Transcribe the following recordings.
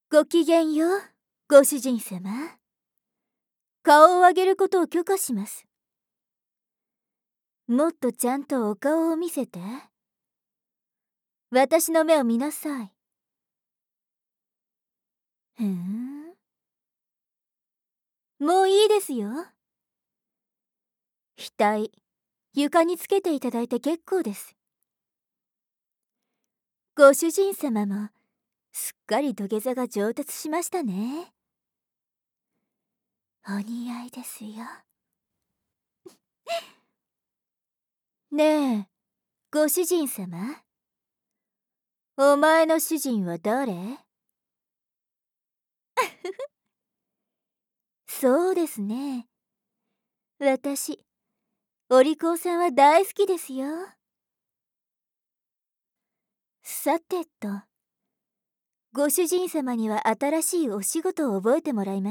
ごきげんよう、ご主人様。顔を上げることを許可します。もっとちゃんとお顔を見せて。私の目を見なさい。もういいですよ。額、床につけていただいて結構です。ご主人様も、すっかり土下座が上達しましたね。お似合いですよ。ねえ、ご主人様。お前の主人は誰？そうですね。私、お利口さんは大好きですよ。さてと、ご主人様には新しいお仕事を覚えてもらいます。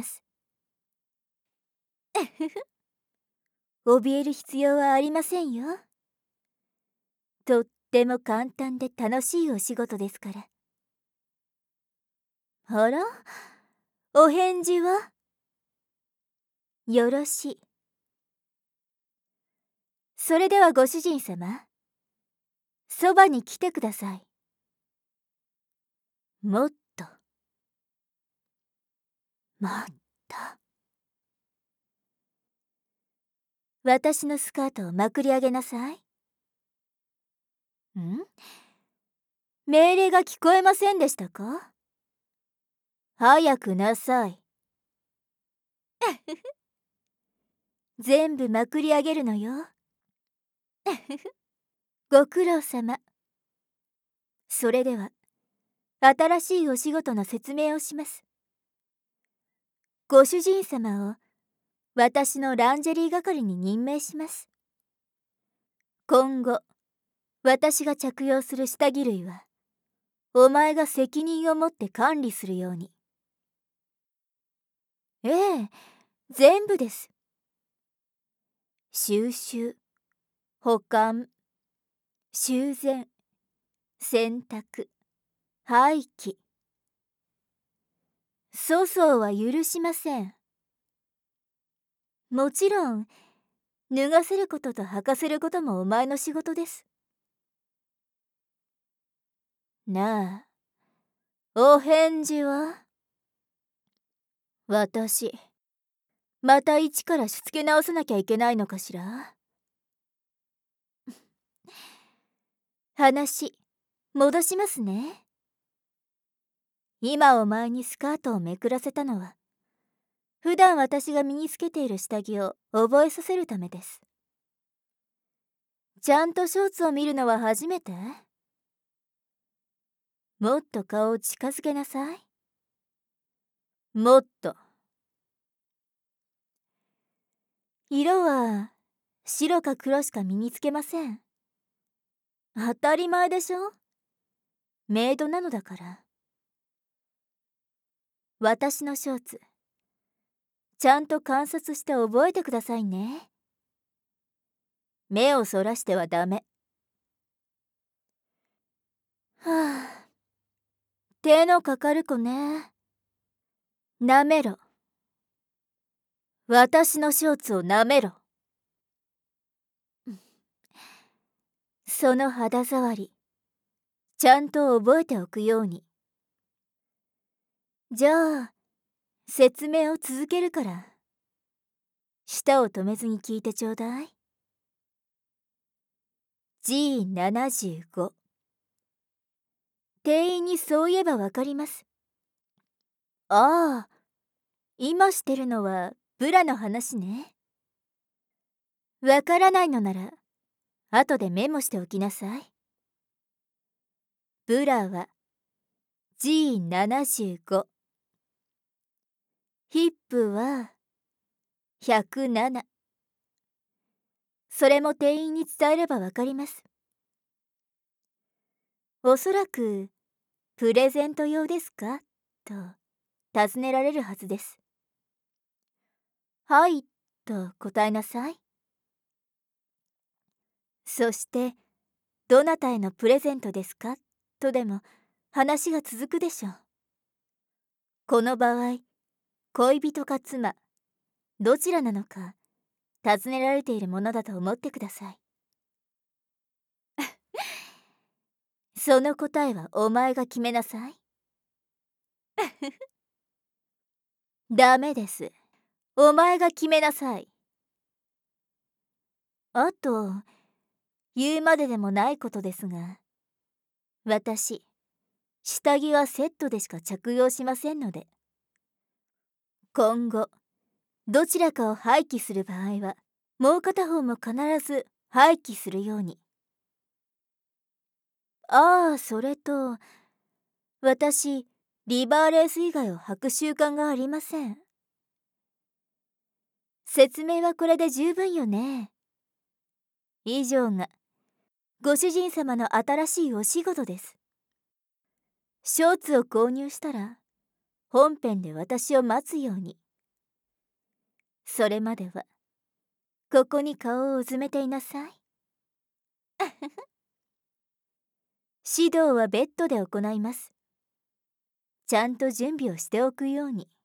怯える必要はありませんよ。とっても簡単で楽しいお仕事ですから。あら、お返事は？よろしい。それではご主人様、そばに来てください。もっと。もっと。私のスカートをまくり上げなさい。命令が聞こえませんでしたか？早くなさい。全部まくり上げるのよ。ご苦労様。それでは、新しいお仕事の説明をします。ご主人様を私のランジェリー係に任命します。今後、私が着用する下着類は、お前が責任を持って管理するように。ええ、全部です。収集、保管、修繕、洗濯、廃棄。粗相は許しません。もちろん、脱がせることと履かせることもお前の仕事です。なあ、お返事は？私、また一からしつけ直さなきゃいけないのかしら？話、戻しますね。今お前にスカートをめくらせたのは、普段私が身につけている下着を覚えさせるためです。ちゃんとショーツを見るのは初めて？もっと顔を近づけなさい。もっと。色は白か黒しか身につけません。当たり前でしょ？メイドなのだから。私のショーツ、ちゃんと観察して覚えてくださいね。目をそらしてはダメ。はあ、手のかかる子ね。なめろ。私のショーツをなめろ。その肌触り、ちゃんと覚えておくように。じゃあ、説明を続けるから、舌を止めずに聞いてちょうだい。G75。店員にそう言えばわかります。ああ、今してるのはブラの話ね。わからないのなら、後でメモしておきなさい。ブラは G75。ヒップは107。それも店員に伝えればわかります。おそらく、プレゼント用ですかと尋ねられるはずです。はい、と答えなさい。そして、どなたへのプレゼントですかとでも話が続くでしょう。 この場合、恋人か妻、どちらなのか尋ねられているものだと思ってください。その答えはお前が決めなさい。ダメです。お前が決めなさい。あと、言うまででもないことですが、私、下着はセットでしか着用しませんので、今後、どちらかを廃棄する場合は、もう片方も必ず廃棄するように。ああ、それと、私、リバーレース以外を履く習慣がありません。説明はこれで十分よね。以上が、ご主人様の新しいお仕事です。ショーツを購入したら、本編で私を待つように。それまでは、ここに顔をうずめていなさい。指導はベッドで行います。ちゃんと準備をしておくように。